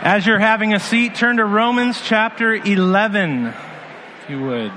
As you're having a seat, turn to Romans chapter 11, if you would.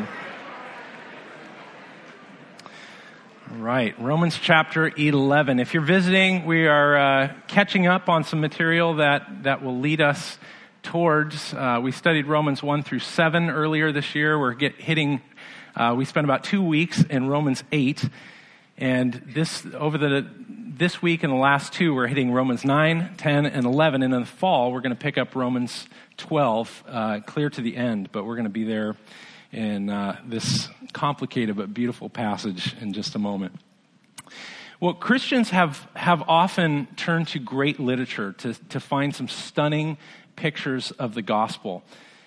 All right, Romans chapter 11. If you're visiting, we are catching up on some material that will lead us towards. We studied Romans 1 through 7 earlier this year. We're we spent about 2 weeks in Romans 8. And this week and the last two, we're hitting Romans 9, 10, and 11. And in the fall, we're going to pick up Romans 12, clear to the end. But we're going to be there in this complicated but beautiful passage in just a moment. Well, Christians have often turned to great literature to find some stunning pictures of the gospel.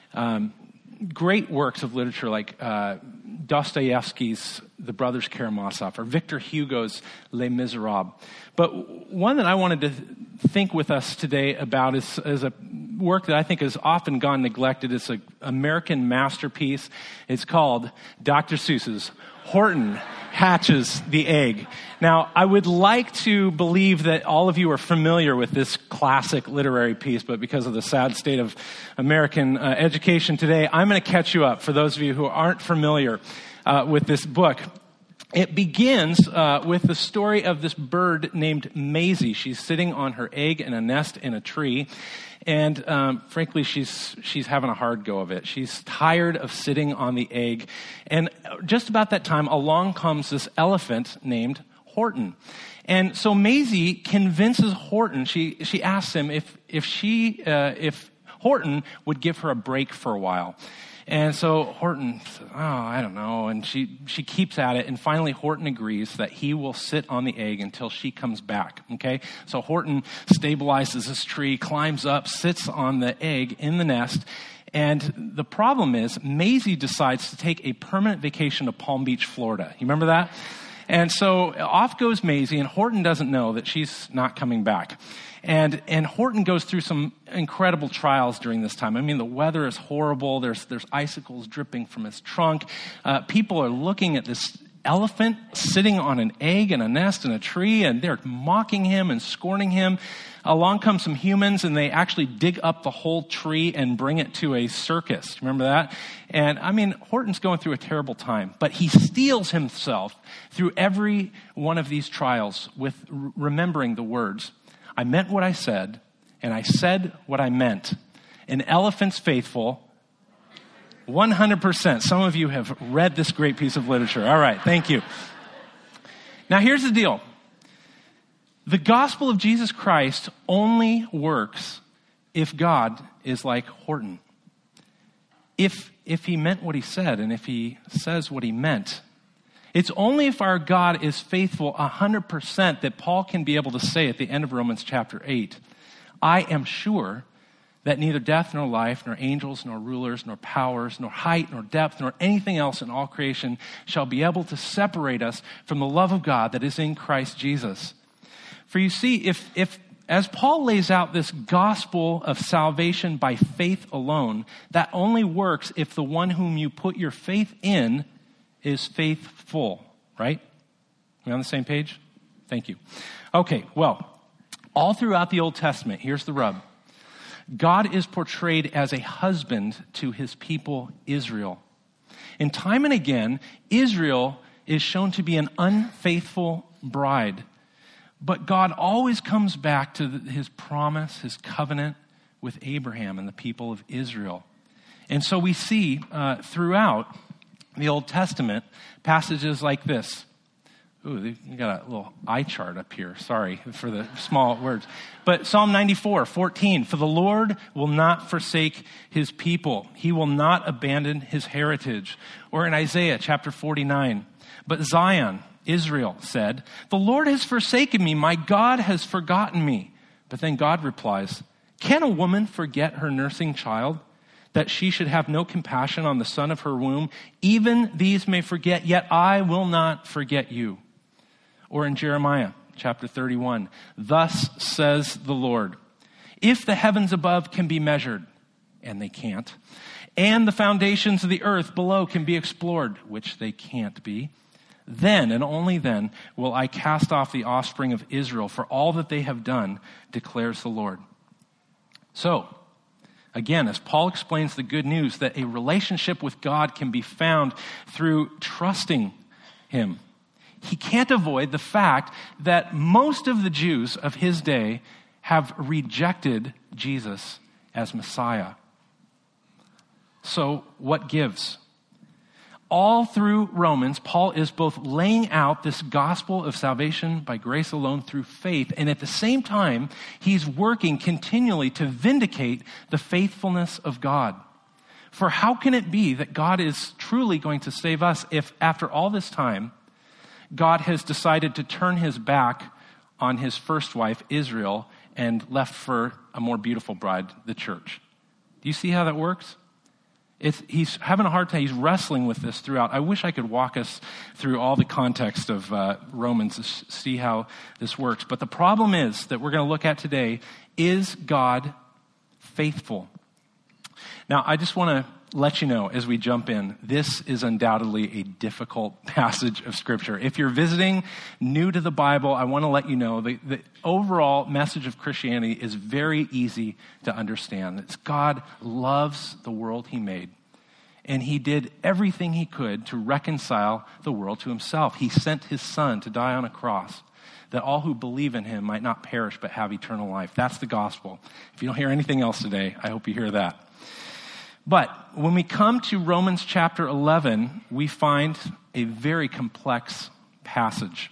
Great works of literature like Dostoevsky's The Brothers Karamazov or Victor Hugo's Les Miserables. But one that I wanted to think with us today about is a work that I think has often gone neglected. It's an American masterpiece. It's called Dr. Seuss's Horton Hatches the Egg. Now, I would like to believe that all of you are familiar with this classic literary piece, but because of the sad state of American education today, I'm going to catch you up for those of you who aren't familiar with this book. It begins with the story of this bird named Maisie. She's sitting on her egg in a nest in a tree. And frankly, she's having a hard go of it. She's tired of sitting on the egg. And just about that time, along comes this elephant named Horton. And so Maisie convinces Horton. She asks him if Horton would give her a break for a while. And so Horton says, I don't know. And she keeps at it. And finally, Horton agrees that he will sit on the egg until she comes back. Okay? So Horton stabilizes this tree, climbs up, sits on the egg in the nest. And the problem is, Maisie decides to take a permanent vacation to Palm Beach, Florida. You remember that? And so off goes Maisie, and Horton doesn't know that she's not coming back. And Horton goes through some incredible trials during this time. I mean, the weather is horrible. There's icicles dripping from his trunk. People are looking at this elephant sitting on an egg in a nest in a tree, and they're mocking him and scorning him. Along come some humans, and they actually dig up the whole tree and bring it to a circus. Remember that? And I mean, Horton's going through a terrible time, but he steels himself through every one of these trials with remembering the words, I meant what I said, and I said what I meant. An elephant's faithful, 100%. Some of you have read this great piece of literature. All right, thank you. Now here's the deal. The gospel of Jesus Christ only works if God is like Horton. If he meant what he said, and if he says what he meant. It's only if our God is faithful 100% that Paul can be able to say at the end of Romans chapter 8, I am sure that neither death nor life, nor angels, nor rulers, nor powers, nor height, nor depth, nor anything else in all creation shall be able to separate us from the love of God that is in Christ Jesus. For you see, if as Paul lays out this gospel of salvation by faith alone, that only works if the one whom you put your faith in is faithful, right? We on the same page? Thank you. Okay, well, all throughout the Old Testament, here's the rub. God is portrayed as a husband to his people, Israel. And time and again, Israel is shown to be an unfaithful bride. But God always comes back to his promise, his covenant with Abraham and the people of Israel. And so we see throughout the Old Testament passages like this. Ooh, you got a little eye chart up here. Sorry for the small words. But Psalm 94:14, for the Lord will not forsake his people. He will not abandon his heritage. Or in Isaiah chapter 49, but Zion, Israel said, the Lord has forsaken me. My God has forgotten me. But then God replies, can a woman forget her nursing child, that she should have no compassion on the son of her womb? Even these may forget, yet I will not forget you. Or in Jeremiah chapter 31, thus says the Lord, if the heavens above can be measured, and they can't, and the foundations of the earth below can be explored, which they can't be, then and only then will I cast off the offspring of Israel for all that they have done, declares the Lord. So, Again, as Paul explains the good news that a relationship with God can be found through trusting him, he can't avoid the fact that most of the Jews of his day have rejected Jesus as Messiah. So what gives? All through Romans, Paul is both laying out this gospel of salvation by grace alone through faith, and at the same time, he's working continually to vindicate the faithfulness of God. For how can it be that God is truly going to save us if, after all this time, God has decided to turn his back on his first wife, Israel, and left for a more beautiful bride, the church? Do you see how that works? He's having a hard time. He's wrestling with this throughout. I wish I could walk us through all the context of Romans to see how this works. But the problem is that we're going to look at today, is God faithful? Now, I just want to let you know as we jump in, this is undoubtedly a difficult passage of Scripture. If you're visiting new to the Bible, I want to let you know the overall message of Christianity is very easy to understand. It's God loves the world he made, and he did everything he could to reconcile the world to himself. He sent his son to die on a cross, that all who believe in him might not perish but have eternal life. That's the gospel. If you don't hear anything else today, I hope you hear that. But when we come to Romans chapter 11, we find a very complex passage.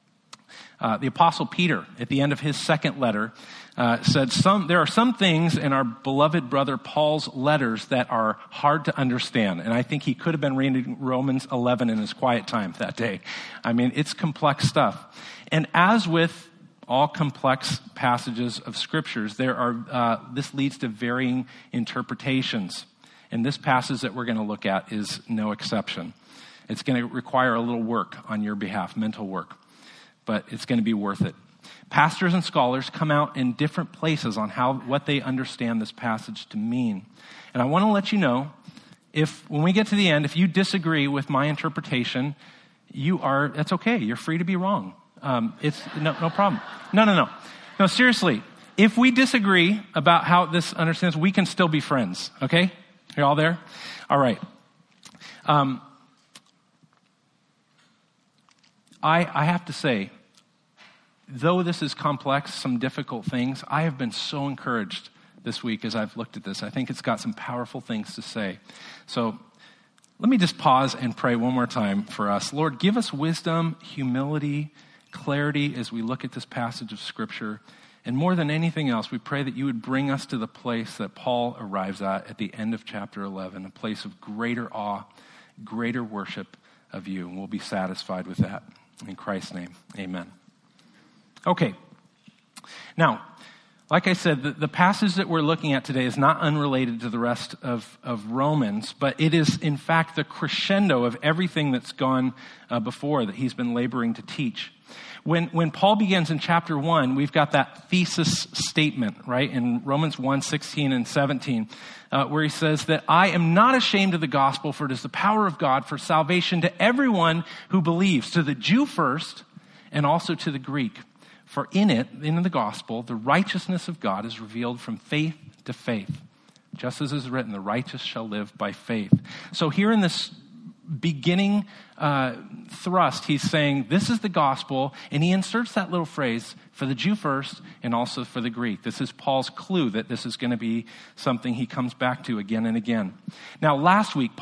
The Apostle Peter, at the end of his second letter, said there are some things in our beloved brother Paul's letters that are hard to understand. And I think he could have been reading Romans 11 in his quiet time that day. I mean, it's complex stuff. And as with all complex passages of scriptures, this leads to varying interpretations. And this passage that we're going to look at is no exception. It's going to require a little work on your behalf, mental work, but it's going to be worth it. Pastors and scholars come out in different places on what they understand this passage to mean. And I want to let you know, when we get to the end, if you disagree with my interpretation, that's okay. You're free to be wrong. It's no problem. No, seriously. If we disagree about how this understands, we can still be friends, okay? You all there? All right. I have to say, though this is complex, some difficult things, I have been so encouraged this week as I've looked at this. I think it's got some powerful things to say. So let me just pause and pray one more time for us. Lord, give us wisdom, humility, clarity as we look at this passage of Scripture. And more than anything else, we pray that you would bring us to the place that Paul arrives at the end of chapter 11, a place of greater awe, greater worship of you. And we'll be satisfied with that. In Christ's name, amen. Okay. Now, like I said, the passage that we're looking at today is not unrelated to the rest of Romans, but it is, in fact, the crescendo of everything that's gone before that he's been laboring to teach. When Paul begins in chapter 1, we've got that thesis statement, right, in Romans 1, 16 and 17, where he says that I am not ashamed of the gospel, for it is the power of God for salvation to everyone who believes, to the Jew first and also to the Greek. For in the gospel, the righteousness of God is revealed from faith to faith. Just as is written, the righteous shall live by faith. So here in this beginning thrust, he's saying, this is the gospel, and he inserts that little phrase, for the Jew first and also for the Greek. This is Paul's clue that this is going to be something he comes back to again and again. Now, last week,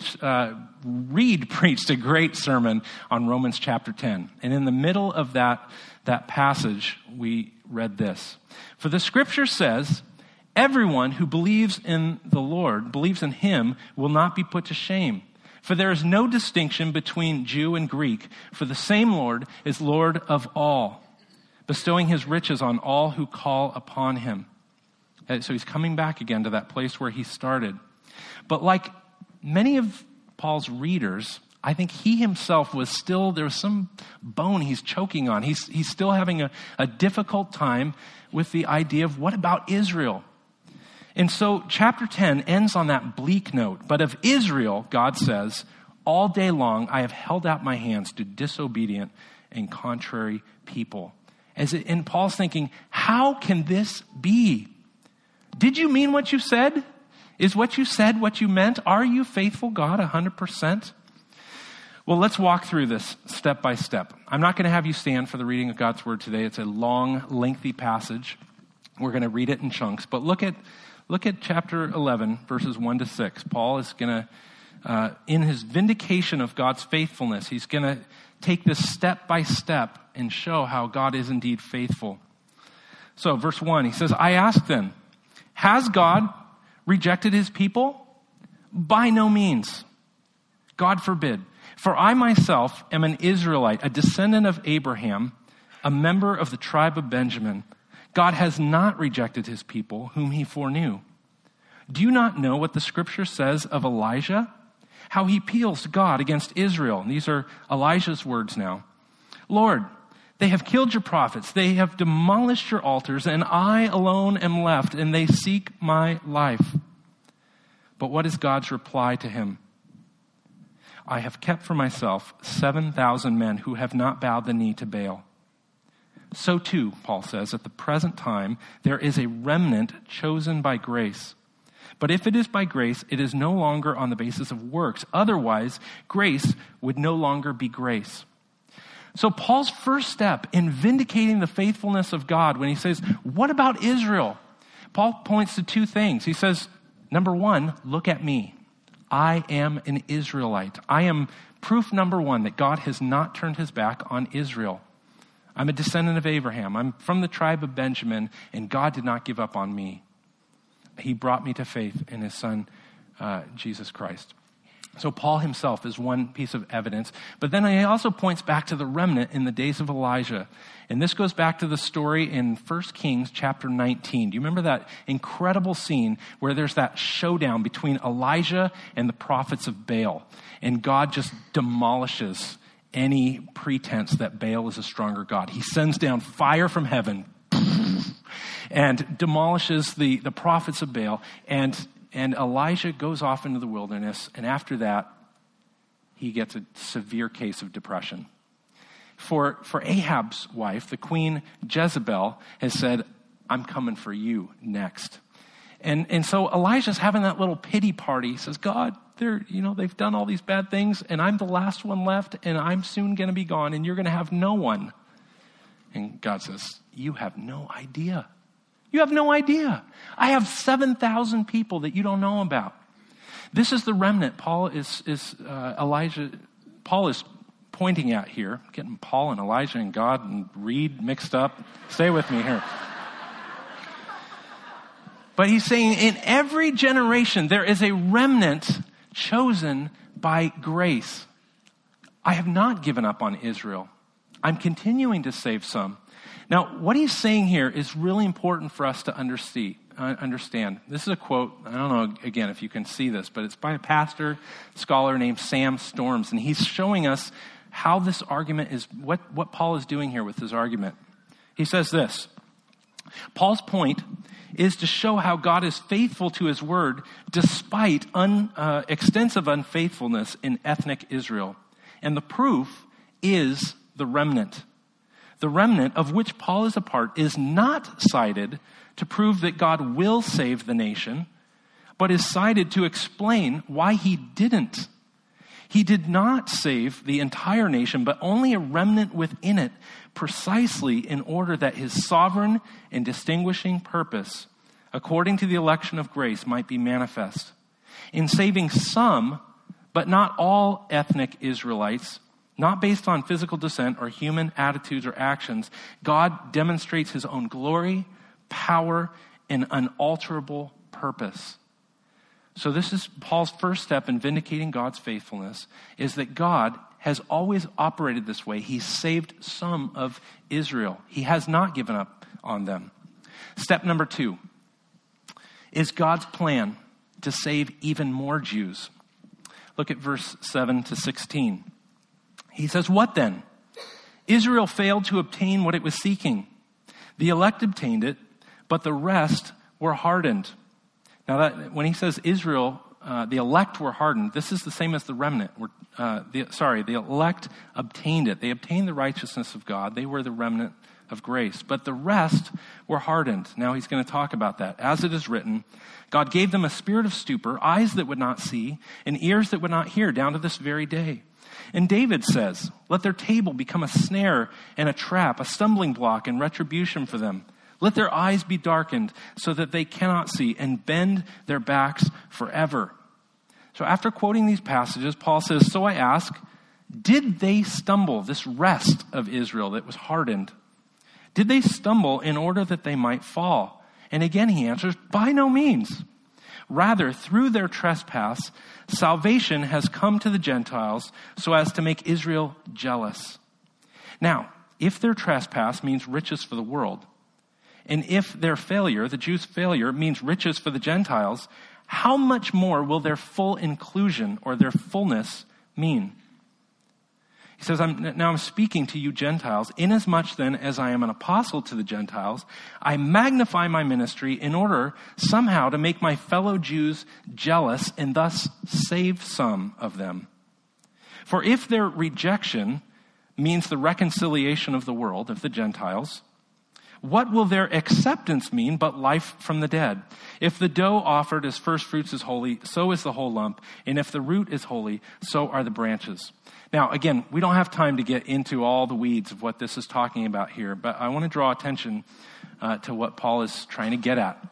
Reed preached a great sermon on Romans chapter 10. And in the middle of that passage, we read this. For the scripture says, everyone who believes in the Lord, believes in him, will not be put to shame. For there is no distinction between Jew and Greek, for the same Lord is Lord of all, bestowing his riches on all who call upon him. So he's coming back again to that place where he started. But like many of Paul's readers, I think he himself there was some bone he's choking on. He's still having a difficult time with the idea of what about Israel? And so chapter 10 ends on that bleak note. But of Israel, God says, all day long I have held out my hands to disobedient and contrary people. And Paul's thinking, how can this be? Did you mean what you said? Is what you said what you meant? Are you faithful, God, 100%? Well, let's walk through this step by step. I'm not going to have you stand for the reading of God's word today. It's a long, lengthy passage. We're going to read it in chunks. But look at chapter 11, verses 1 to 6. Paul is going to, in his vindication of God's faithfulness, he's going to take this step by step and show how God is indeed faithful. So, verse 1, he says, I ask then, has God rejected his people? By no means. God forbid. For I myself am an Israelite, a descendant of Abraham, a member of the tribe of Benjamin. God has not rejected his people, whom he foreknew. Do you not know what the scripture says of Elijah? How he appeals to God against Israel. And these are Elijah's words now. Lord, they have killed your prophets. They have demolished your altars, and I alone am left, and they seek my life. But what is God's reply to him? I have kept for myself 7,000 men who have not bowed the knee to Baal. So too, Paul says, at the present time, there is a remnant chosen by grace. But if it is by grace, it is no longer on the basis of works. Otherwise, grace would no longer be grace. So Paul's first step in vindicating the faithfulness of God, when he says, what about Israel? Paul points to two things. He says, number one, look at me. I am an Israelite. I am proof number one that God has not turned his back on Israel. I'm a descendant of Abraham. I'm from the tribe of Benjamin, and God did not give up on me. He brought me to faith in his son, Jesus Christ. So Paul himself is one piece of evidence. But then he also points back to the remnant in the days of Elijah. And this goes back to the story in 1 Kings chapter 19. Do you remember that incredible scene where there's that showdown between Elijah and the prophets of Baal? And God just demolishes any pretense that Baal is a stronger God. He sends down fire from heaven and demolishes the prophets of Baal. And Elijah goes off into the wilderness, and after that, he gets a severe case of depression. For Ahab's wife, the queen Jezebel, has said, I'm coming for you next. And so Elijah's having that little pity party. He says, God, they've done all these bad things, and I'm the last one left, and I'm soon going to be gone, and you're going to have no one. And God says, you have no idea. You have no idea. I have 7,000 people that you don't know about. This is the remnant Paul is pointing at here. Getting Paul and Elijah and God and Reed mixed up. Stay with me here. But he's saying in every generation there is a remnant chosen by grace. I have not given up on Israel. I'm continuing to save some. Now, what he's saying here is really important for us to understand. This is a quote, I don't know, again, if you can see this, but it's by a pastor, scholar named Sam Storms, and he's showing us how this argument is, what Paul is doing here with his argument. He says this, Paul's point is to show how God is faithful to his word despite extensive unfaithfulness in ethnic Israel. And the proof is the remnant. The remnant of which Paul is a part is not cited to prove that God will save the nation, but is cited to explain why he didn't. He did not save the entire nation, but only a remnant within it, precisely in order that his sovereign and distinguishing purpose, according to the election of grace, might be manifest. In saving some, but not all ethnic Israelites, not based on physical descent or human attitudes or actions, God demonstrates his own glory, power, and unalterable purpose. So this is Paul's first step in vindicating God's faithfulness, is that God has always operated this way. He saved some of Israel. He has not given up on them. Step number 2 is God's plan to save even more Jews. Look at verse 7 to 16. He says, what then? Israel failed to obtain what it was seeking. The elect obtained it, but the rest were hardened. Now, that when he says Israel, the elect were hardened, this is the same as the remnant. The elect obtained it. They obtained the righteousness of God. They were the remnant of grace. But the rest were hardened. Now he's going to talk about that. As it is written, God gave them a spirit of stupor, eyes that would not see, and ears that would not hear, down to this very day. And David says, let their table become a snare and a trap, a stumbling block and retribution for them. Let their eyes be darkened so that they cannot see, and bend their backs forever. So after quoting these passages, Paul says, so I ask, did they stumble, this rest of Israel that was hardened? Did they stumble in order that they might fall? And again he answers, by no means. Rather, through their trespass, salvation has come to the Gentiles so as to make Israel jealous. Now, if their trespass means riches for the world, and if their failure, the Jews' failure, means riches for the Gentiles, how much more will their full inclusion or their fullness mean? He says, now I'm speaking to you Gentiles, inasmuch then as I am an apostle to the Gentiles, I magnify my ministry in order somehow to make my fellow Jews jealous and thus save some of them. For if their rejection means the reconciliation of the world, of the Gentiles, what will their acceptance mean but life from the dead? If the dough offered as first fruits is holy, so is the whole lump. And if the root is holy, so are the branches. Now, again, we don't have time to get into all the weeds of what this is talking about here, but I want to draw attention to what Paul is trying to get at.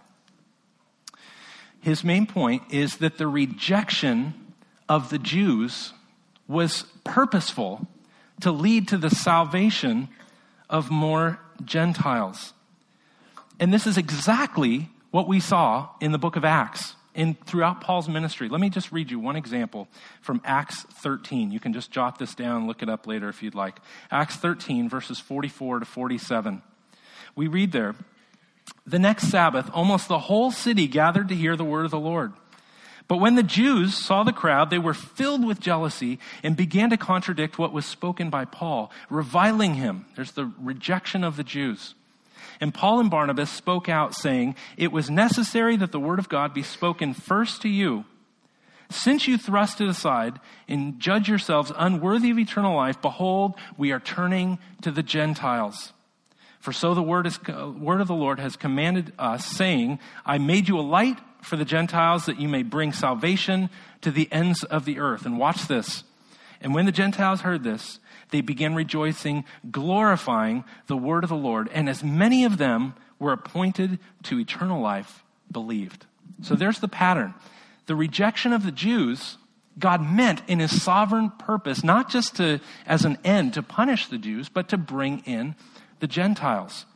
His main point is that the rejection of the Jews was purposeful to lead to the salvation of more Gentiles. And this is exactly what we saw in the book of Acts and throughout Paul's ministry. Let me just read you one example from Acts 13. You can just jot this down, look it up later if you'd like. Acts 13, verses 44 to 47. We read there, the next Sabbath, almost the whole city gathered to hear the word of the Lord. But when the Jews saw the crowd, they were filled with jealousy and began to contradict what was spoken by Paul, reviling him. There's the rejection of the Jews. And Paul and Barnabas spoke out, saying, it was necessary that the word of God be spoken first to you. Since you thrust it aside and judge yourselves unworthy of eternal life, behold, we are turning to the Gentiles. For so the word of the Lord has commanded us, saying, I made you a light for the Gentiles that you may bring salvation to the ends of the earth. And watch this. And when the Gentiles heard this, they began rejoicing, glorifying the word of the Lord. And as many of them were appointed to eternal life, believed. So there's the pattern. The rejection of the Jews, God meant in his sovereign purpose, not just as an end to punish the Jews, but to bring in the Gentiles.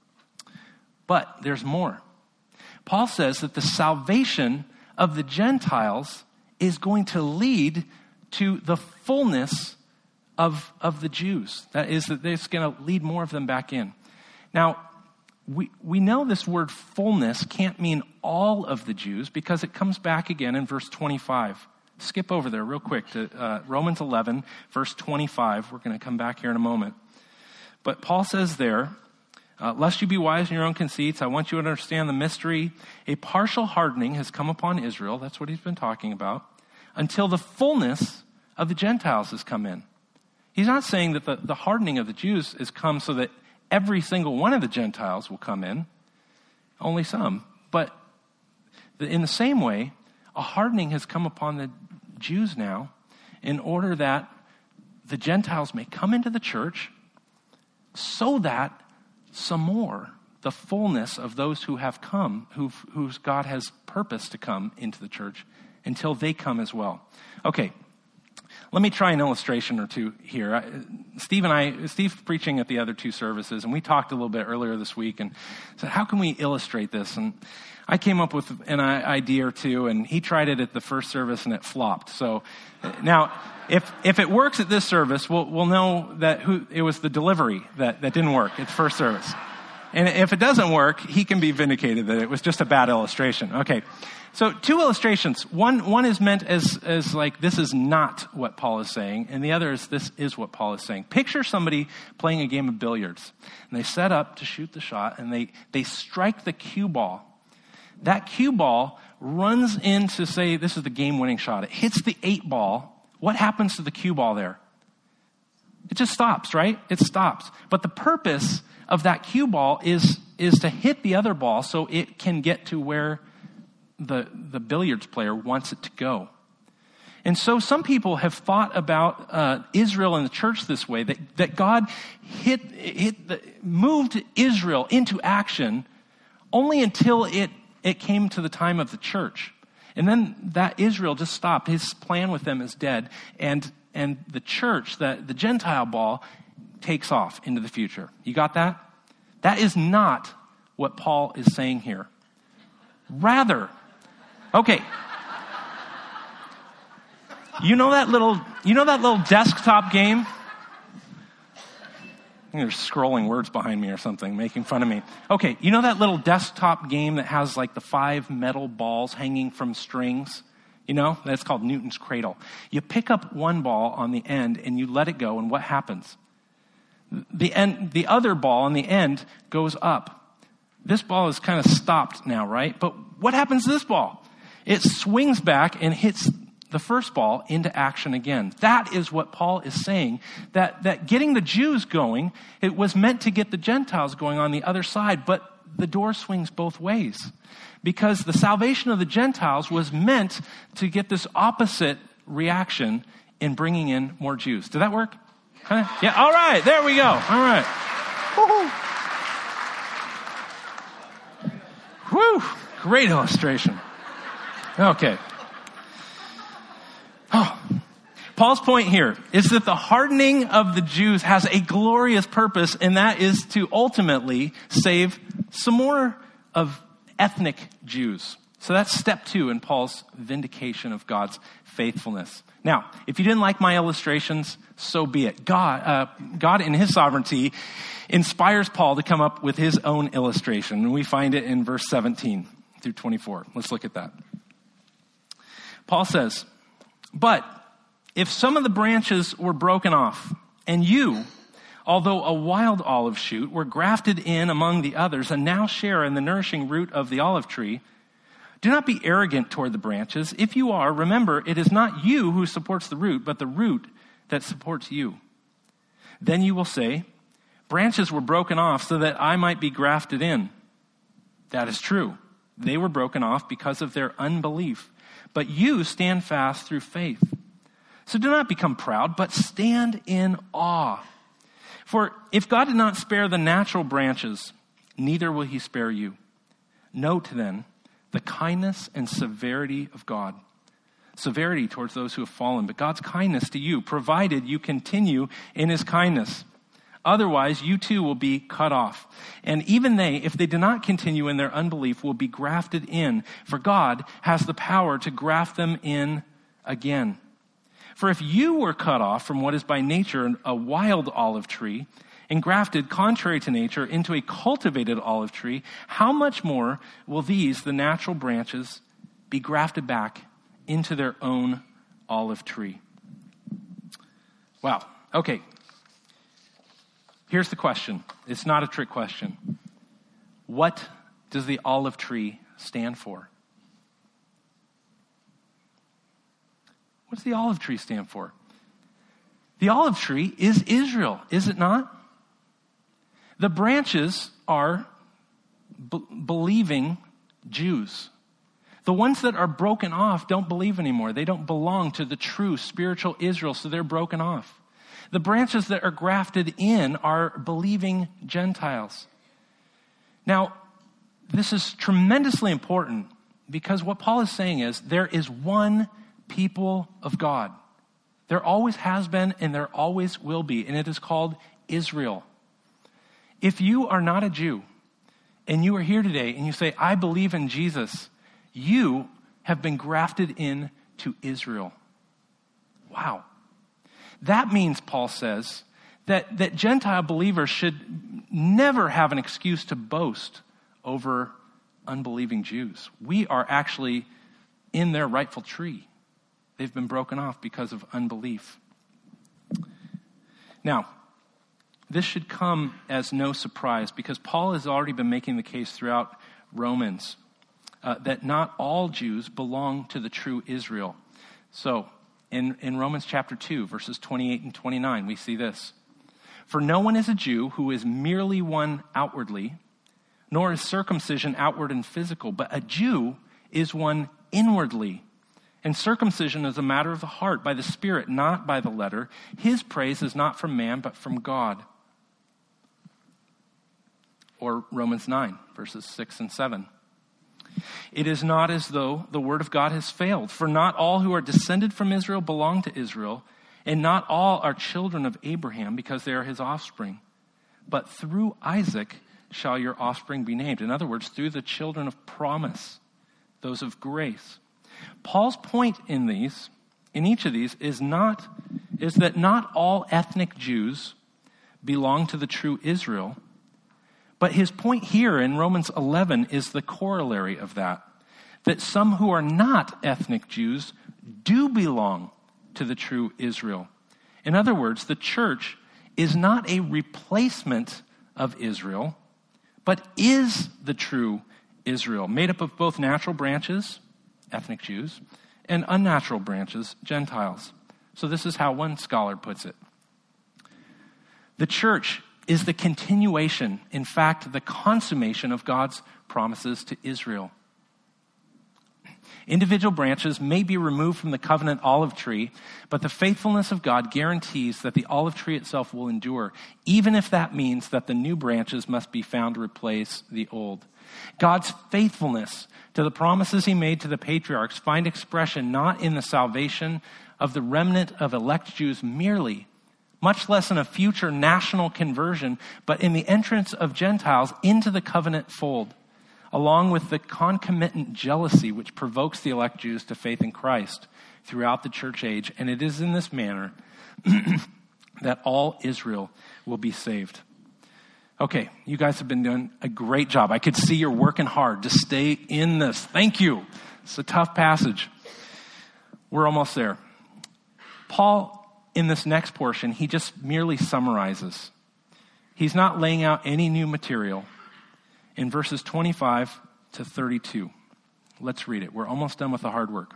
But there's more. Paul says that the salvation of the Gentiles is going to lead to the fullness of the Jews. That is, that it's going to lead more of them back in. Now, we know this word fullness can't mean all of the Jews because it comes back again in verse 25. Skip over there real quick to Romans 11, verse 25. We're going to come back here in a moment. But Paul says there, lest you be wise in your own conceits, I want you to understand the mystery. A partial hardening has come upon Israel. That's what he's been talking about. Until the fullness of the Gentiles has come in. He's not saying that the hardening of the Jews has come so that every single one of the Gentiles will come in. Only some. But in the same way, a hardening has come upon the Jews now in order that the Gentiles may come into the church so that some more, the fullness of those who have come, whose God has purposed to come into the church, until they come as well. Okay, let me try an illustration or two here. Steve's preaching at the other two services, and we talked a little bit earlier this week and said, how can we illustrate this? And I came up with an idea or two, and he tried it at the first service, and it flopped. So now, if it works at this service, we'll know that it was the delivery that didn't work at first service. And if it doesn't work, he can be vindicated that it was just a bad illustration. Okay. So two illustrations. One is meant as like, this is not what Paul is saying. And the other is, this is what Paul is saying. Picture somebody playing a game of billiards. And they set up to shoot the shot, and they strike the cue ball. That cue ball runs into, say, this is the game-winning shot. It hits the 8 ball. What happens to the cue ball there? It just stops, right? It stops. But the purpose of that cue ball is to hit the other ball so it can get to where the billiards player wants it to go. And so some people have thought about Israel and the church this way, that God moved Israel into action only until it came to the time of the church. And then that Israel just stopped. His plan with them is dead. And the church, the Gentile ball, takes off into the future. You got that? That is not what Paul is saying here. Rather, okay. You know that little desktop game? There's scrolling words behind me or something, making fun of me. Okay, you know that little desktop game that has like the 5 metal balls hanging from strings? You know, that's called Newton's Cradle. You pick up one ball on the end and you let it go, and what happens? The other ball on the end goes up. This ball is kind of stopped now, right? But what happens to this ball? It swings back and hits the first ball into action again. That is what Paul is saying, that getting the Jews going, it was meant to get the Gentiles going on the other side, but the door swings both ways. Because the salvation of the Gentiles was meant to get this opposite reaction in bringing in more Jews. Did that work? Huh? Yeah, all right, there we go. All right. Woo-hoo. Whew, great illustration. Okay. Paul's point here is that the hardening of the Jews has a glorious purpose, and that is to ultimately save some more of ethnic Jews. So that's step 2 in Paul's vindication of God's faithfulness. Now, if you didn't like my illustrations, so be it. God in his sovereignty inspires Paul to come up with his own illustration, and we find it in verse 17 through 24. Let's look at that. Paul says, "But if some of the branches were broken off, and you, although a wild olive shoot, were grafted in among the others and now share in the nourishing root of the olive tree, do not be arrogant toward the branches. If you are, remember, it is not you who supports the root, but the root that supports you. Then you will say, branches were broken off so that I might be grafted in. That is true. They were broken off because of their unbelief, but you stand fast through faith. So do not become proud, but stand in awe. For if God did not spare the natural branches, neither will he spare you. Note then the kindness and severity of God. Severity towards those who have fallen, but God's kindness to you, provided you continue in his kindness. Otherwise, you too will be cut off. And even they, if they do not continue in their unbelief, will be grafted in. For God has the power to graft them in again. For if you were cut off from what is by nature a wild olive tree, and grafted contrary to nature into a cultivated olive tree, how much more will these, the natural branches, be grafted back into their own olive tree?" Wow. Okay. Here's the question. It's not a trick question. What does the olive tree stand for? What does the olive tree stand for? The olive tree is Israel, is it not? The branches are believing Jews. The ones that are broken off don't believe anymore. They don't belong to the true spiritual Israel, so they're broken off. The branches that are grafted in are believing Gentiles. Now, this is tremendously important because what Paul is saying is there is one people of God. There always has been and there always will be, and it is called Israel. If you are not a Jew and you are here today and you say, I believe in Jesus, you have been grafted in to Israel. Wow. That means, Paul says, that Gentile believers should never have an excuse to boast over unbelieving Jews. We are actually in their rightful tree. They've been broken off because of unbelief. Now, this should come as no surprise because Paul has already been making the case throughout Romans that not all Jews belong to the true Israel. So, In Romans chapter 2, verses 28 and 29, we see this. For no one is a Jew who is merely one outwardly, nor is circumcision outward and physical, but a Jew is one inwardly. And circumcision is a matter of the heart, by the Spirit, not by the letter. His praise is not from man, but from God. Or Romans 9, verses 6 and 7. It is not as though the word of God has failed, for not all who are descended from Israel belong to Israel, and not all are children of Abraham because they are his offspring. But through Isaac shall your offspring be named. In other words, through the children of promise, those of grace. Paul's point in each of these, is that not all ethnic Jews belong to the true Israel. But his point here in Romans 11 is the corollary of that some who are not ethnic Jews do belong to the true Israel. In other words, the church is not a replacement of Israel, but is the true Israel, made up of both natural branches, ethnic Jews, and unnatural branches, Gentiles. So this is how one scholar puts it. The church is the continuation, in fact, the consummation of God's promises to Israel. Individual branches may be removed from the covenant olive tree, but the faithfulness of God guarantees that the olive tree itself will endure, even if that means that the new branches must be found to replace the old. God's faithfulness to the promises he made to the patriarchs find expression not in the salvation of the remnant of elect Jews merely, much less in a future national conversion, but in the entrance of Gentiles into the covenant fold, along with the concomitant jealousy which provokes the elect Jews to faith in Christ throughout the church age. And it is in this manner that all Israel will be saved. Okay, you guys have been doing a great job. I could see you're working hard to stay in this. Thank you. It's a tough passage. We're almost there. Paul, in this next portion, he just merely summarizes. He's not laying out any new material. In verses 25 to 32, let's read it. We're almost done with the hard work.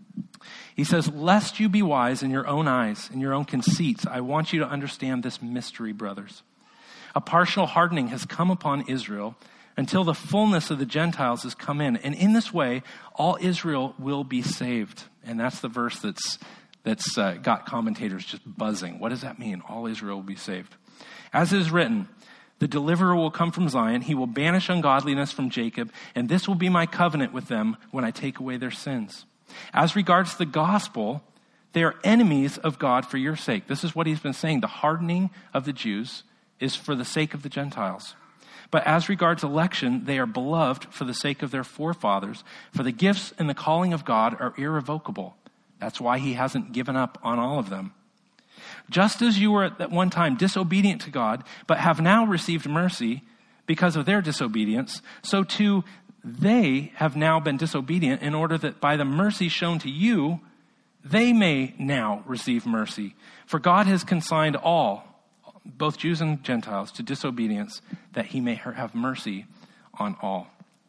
He says, lest you be wise in your own eyes, in your own conceits, I want you to understand this mystery, brothers. A partial hardening has come upon Israel until the fullness of the Gentiles has come in. And in this way, all Israel will be saved. And that's the verse that's got commentators just buzzing. What does that mean? All Israel will be saved. As is written, the deliverer will come from Zion. He will banish ungodliness from Jacob. And this will be my covenant with them when I take away their sins. As regards the gospel, they are enemies of God for your sake. This is what he's been saying. The hardening of the Jews is for the sake of the Gentiles. But as regards election, they are beloved for the sake of their forefathers. For the gifts and the calling of God are irrevocable. That's why he hasn't given up on all of them. Just as you were at one time disobedient to God, but have now received mercy because of their disobedience, so too they have now been disobedient in order that by the mercy shown to you, they may now receive mercy. For God has consigned all, both Jews and Gentiles, to disobedience, that he may have mercy on all.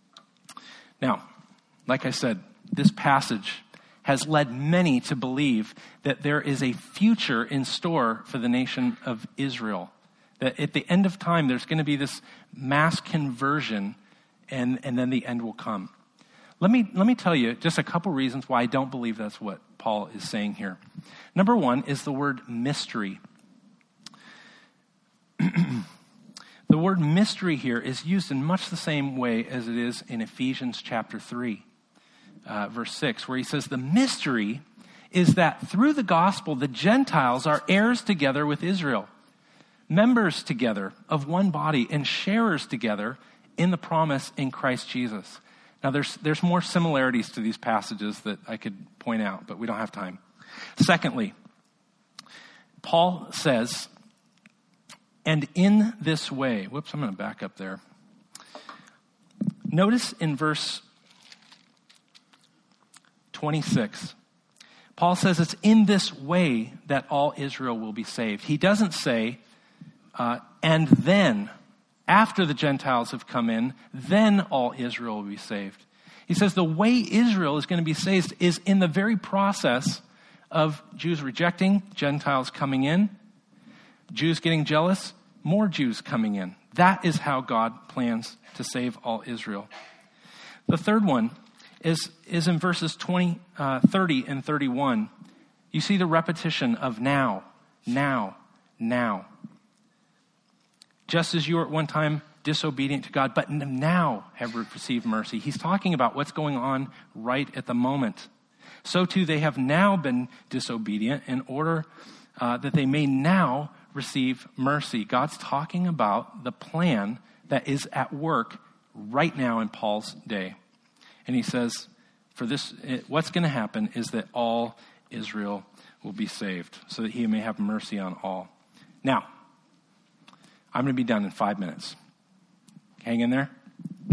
Now, like I said, this passage has led many to believe that there is a future in store for the nation of Israel. That at the end of time, there's going to be this mass conversion, and then the end will come. Let me tell you just a couple reasons why I don't believe that's what Paul is saying here. Number one is the word mystery. The word mystery here is used in much the same way as it is in Ephesians chapter 3, verse 6, where he says, the mystery is that through the gospel, the Gentiles are heirs together with Israel, members together of one body, and sharers together in the promise in Christ Jesus. Now, there's more similarities to these passages that I could point out, but we don't have time. Secondly, Paul says, and in this way, I'm going to back up there. Notice in verse 26, Paul says it's in this way that all Israel will be saved. He doesn't say, and then, after the Gentiles have come in, then all Israel will be saved. He says the way Israel is going to be saved is in the very process of Jews rejecting, Gentiles coming in, Jews getting jealous, more Jews coming in. That is how God plans to save all Israel. The third one is in verses 30 and 31. You see the repetition of now, now, now. Just as you were at one time disobedient to God, but now have received mercy. He's talking about what's going on right at the moment. So too they have now been disobedient in order that they may now receive mercy. God's talking about the plan that is at work right now in Paul's day. And he says, what's going to happen is that all Israel will be saved, so that he may have mercy on all. Now, I'm going to be done in 5 minutes. Hang in there.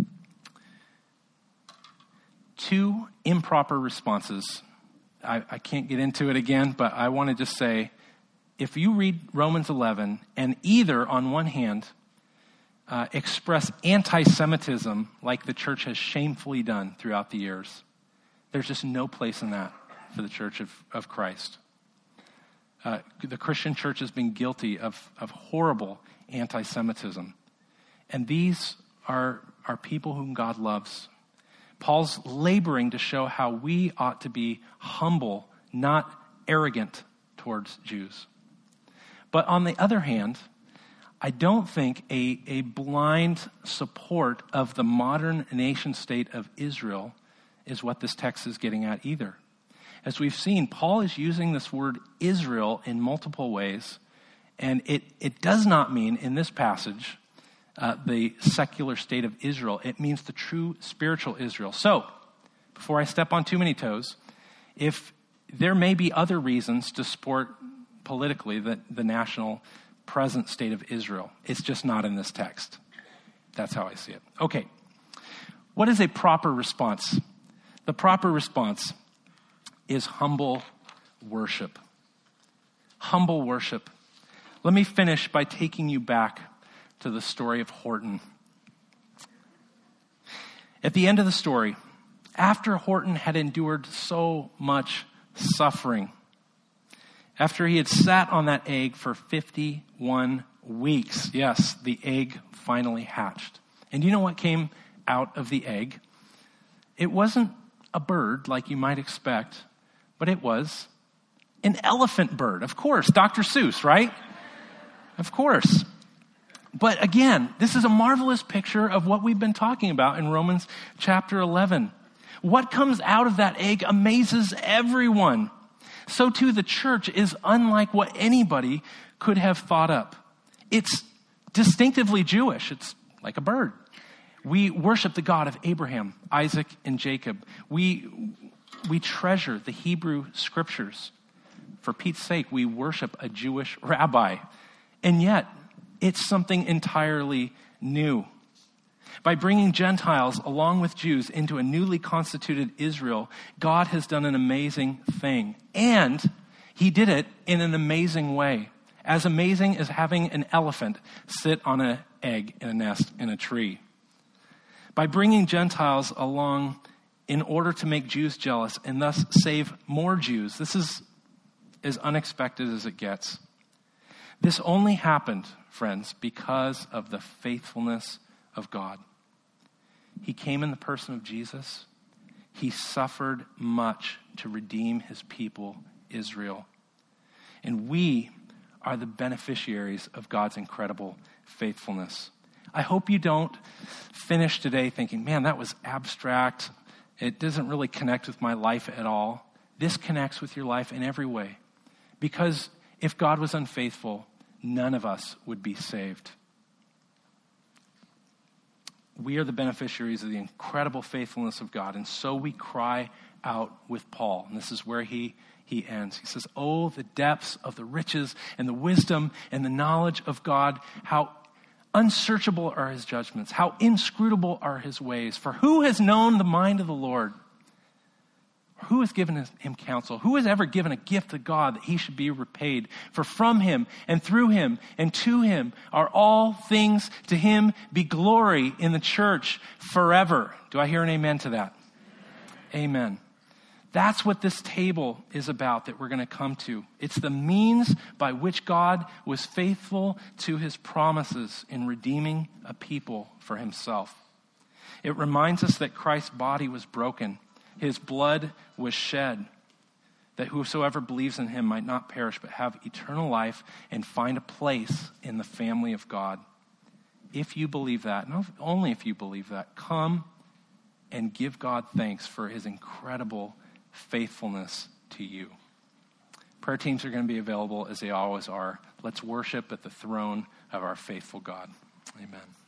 2 improper responses. I can't get into it again, but I want to just say, if you read Romans 11 and either, on one hand, express anti-Semitism like the church has shamefully done throughout the years, there's just no place in that for the church of Christ. The Christian church has been guilty of horrible anti-Semitism. And these are people whom God loves. Paul's laboring to show how we ought to be humble, not arrogant towards Jews. But on the other hand, I don't think a blind support of the modern nation state of Israel is what this text is getting at either. As we've seen, Paul is using this word Israel in multiple ways, and it does not mean in this passage the secular state of Israel. It means the true spiritual Israel. So, before I step on too many toes, if there may be other reasons to support politically the national present state of Israel, it's just not in this text. That's how I see it. Okay, what is a proper response? The proper response is humble worship. Humble worship. Let me finish by taking you back to the story of Horton. At the end of the story, after Horton had endured so much suffering, after he had sat on that egg for 51 weeks, yes, the egg finally hatched. And you know what came out of the egg? It wasn't a bird like you might expect, but it was an elephant bird. Of course, Dr. Seuss, right? Of course. But again, this is a marvelous picture of what we've been talking about in Romans chapter 11. What comes out of that egg amazes everyone. So too the church is unlike what anybody could have thought up. It's distinctively Jewish. It's like a bird. We worship the God of Abraham, Isaac, and Jacob. We treasure the Hebrew scriptures. For Pete's sake, we worship a Jewish rabbi. And yet, it's something entirely new. By bringing Gentiles along with Jews into a newly constituted Israel, God has done an amazing thing. And he did it in an amazing way. As amazing as having an elephant sit on an egg in a nest in a tree. By bringing Gentiles along in order to make Jews jealous and thus save more Jews. This is as unexpected as it gets. This only happened, friends, because of the faithfulness of God. He came in the person of Jesus. He suffered much to redeem his people, Israel. And we are the beneficiaries of God's incredible faithfulness. I hope you don't finish today thinking, man, that was abstract. It doesn't really connect with my life at all. This connects with your life in every way. Because if God was unfaithful, none of us would be saved. We are the beneficiaries of the incredible faithfulness of God. And so we cry out with Paul. And this is where he ends. He says, oh, the depths of the riches and the wisdom and the knowledge of God. How unsearchable are his judgments. How inscrutable are his ways. For who has known the mind of the Lord? Who has given him counsel? Who has ever given a gift to God that he should be repaid? For from him and through him and to him are all things. To him be glory in the church forever. Do I hear an amen to that? Amen. That's what this table is about that we're going to come to. It's the means by which God was faithful to his promises in redeeming a people for himself. It reminds us that Christ's body was broken, his blood was shed, that whosoever believes in him might not perish but have eternal life and find a place in the family of God. If you believe that, and only if you believe that, come and give God thanks for his incredible faithfulness to you. Prayer teams are going to be available as they always are. Let's worship at the throne of our faithful God. Amen.